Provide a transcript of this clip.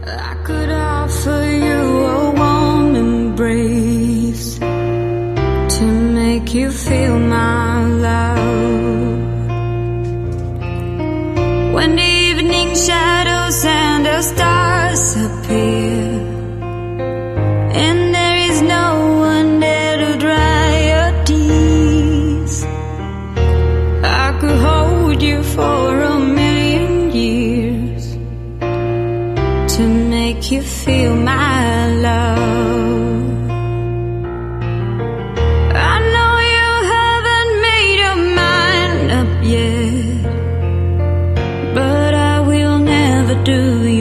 I could offer you a warm embrace to make you feel my love. When the evening shadows and the stars appear, and there is no one there to dry your tears, I could hold you for a million years to make you feel my love. I know you haven't made your mind up yet, but I will never do